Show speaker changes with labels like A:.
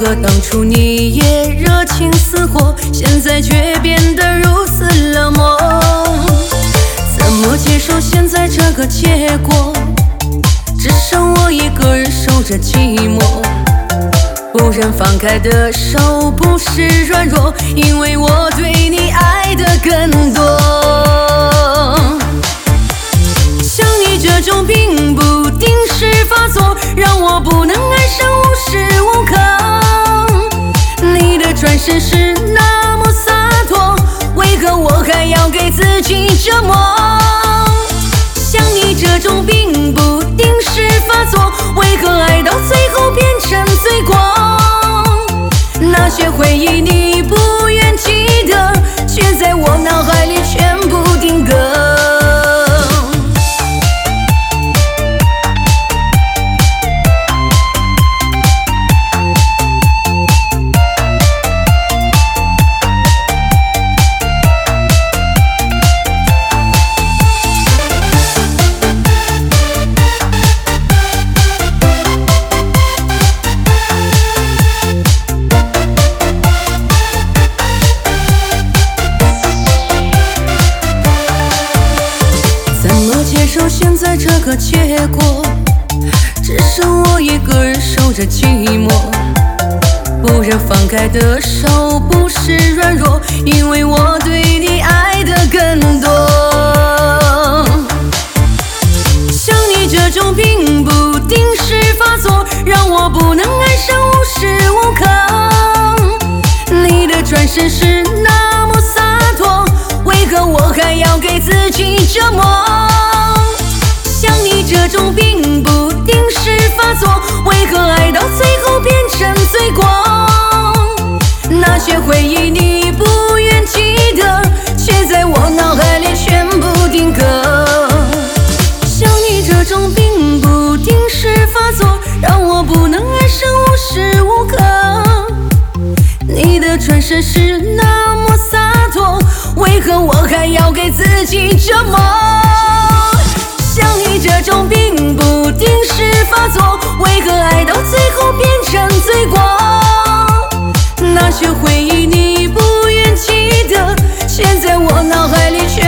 A: 何当初你也热情似火，现在却变得如此冷漠？怎么接受现在这个结果？只剩我一个人守着寂寞，不忍放开的手不是软弱，因为我对你爱的更多。像你这种病不定时发作，让我不能安生，无时无刻。你的转身是那么洒脱，为何我还要给自己折磨？像你这种病不定时发作，为何爱到最后变成罪过？那些回忆你不愿记得，却在我脑海里全部定格。接受现在这个结果，只剩我一个人守着寂寞，不忍放开的手不是软弱，因为我对你爱的更多。像你这种病不定时发作，让我不能安生，无时无刻。你的转身是那么洒脱，为何我还要给自己折磨？像你这种病不定时发作，为何爱到最后变成罪过？那些回忆你不愿记得，却在我脑海里全部定格。像你这种病不定时发作，让我不能安生，无时无刻。你的转身是那么洒脱，为何我还要给自己折磨？像你这种病不定时发作，为何爱到最后变成罪过？那些回忆你不愿记得，却在我脑海里